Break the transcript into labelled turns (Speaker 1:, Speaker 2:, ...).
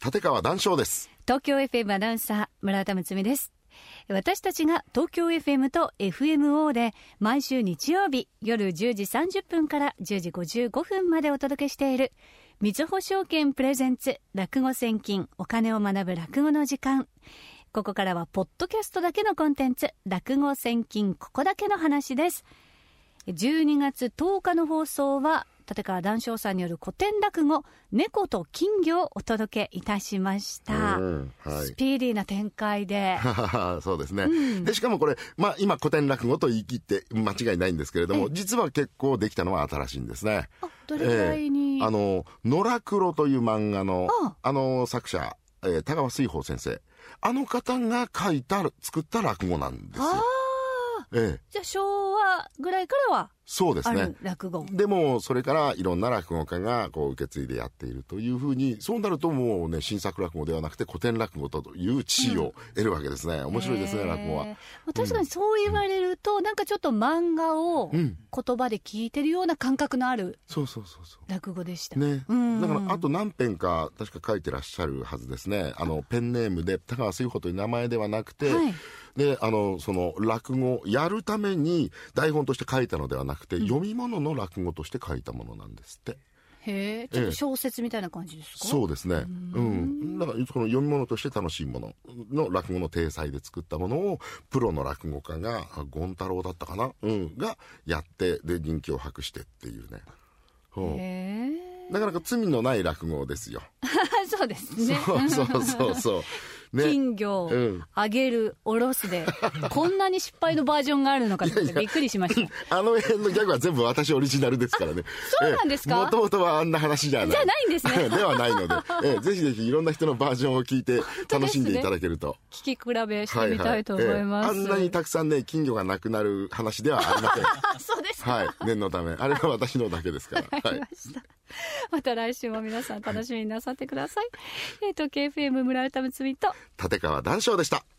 Speaker 1: 立川談笑です。
Speaker 2: 東京 FM アナウンサー村田睦美です。私たちが東京 FM と FMO で毎週日曜日夜10時30分から10時55分までお届けしているみずほ証券プレゼンツ落語千金お金を学ぶ落語の時間。ここからはポッドキャストだけのコンテンツ落語千金ここだけの話です。12月10日の放送は立川談笑さんによる古典落語猫と金魚をお届けいたしました、スピーディーな展開で
Speaker 1: そうですね、でしかもこれ、今古典落語と言い切って間違いないんですけれども、実は結構できたのは新しいんですね。
Speaker 2: どれくらいに、
Speaker 1: 野良黒という漫画の作者、田川水宝先生、あの方が作った落語なんですよ。
Speaker 2: じゃあ昭和ぐらいからは
Speaker 1: そうですね、
Speaker 2: 落語
Speaker 1: でもそれからいろんな落語家がこう受け継いでやっているというふうに、そうなるともうね、新作落語ではなくて古典落語という地位を得るわけですね。面白いですね、落語は。
Speaker 2: 確かにそう言われると、なんかちょっと漫画を言葉で聞いてるような感覚のある落語でした
Speaker 1: ね。だからあと何編か確か書いてらっしゃるはずですね。ペンネームで田川水穂という名前ではなくて、でその落語をやるために台本として書いたのではなくて、読み物の落語として書いたものなんですって。
Speaker 2: へえ、ちょっと小説みたいな感じですか？
Speaker 1: そうですね。だからこの読み物として楽しいものの落語の体裁で作ったものをプロの落語家が権太郎だったかな、がやってで人気を博してっていうね。なかなか罪のない落語ですよ。
Speaker 2: そうですね。
Speaker 1: そうね、
Speaker 2: 金魚、あげる、おろすでこんなに失敗のバージョンがあるのかとびっくりしました。
Speaker 1: あの辺のギャグは全部私オリジナルですからね。
Speaker 2: そうなんですか？
Speaker 1: もともとはあんな話じゃない
Speaker 2: んですね。
Speaker 1: ではないので、ぜひぜひいろんな人のバージョンを聞いて楽しんでいただけると、
Speaker 2: 聞き比べしてみたいと思います。
Speaker 1: あんなにたくさんね、金魚がなくなる話ではありません。
Speaker 2: そうです
Speaker 1: か。念のため、あれは私のだけですから。
Speaker 2: わかりました。また来週も皆さん楽しみになさってください。東京 FM 村田睦美と
Speaker 1: 立川談笑でした。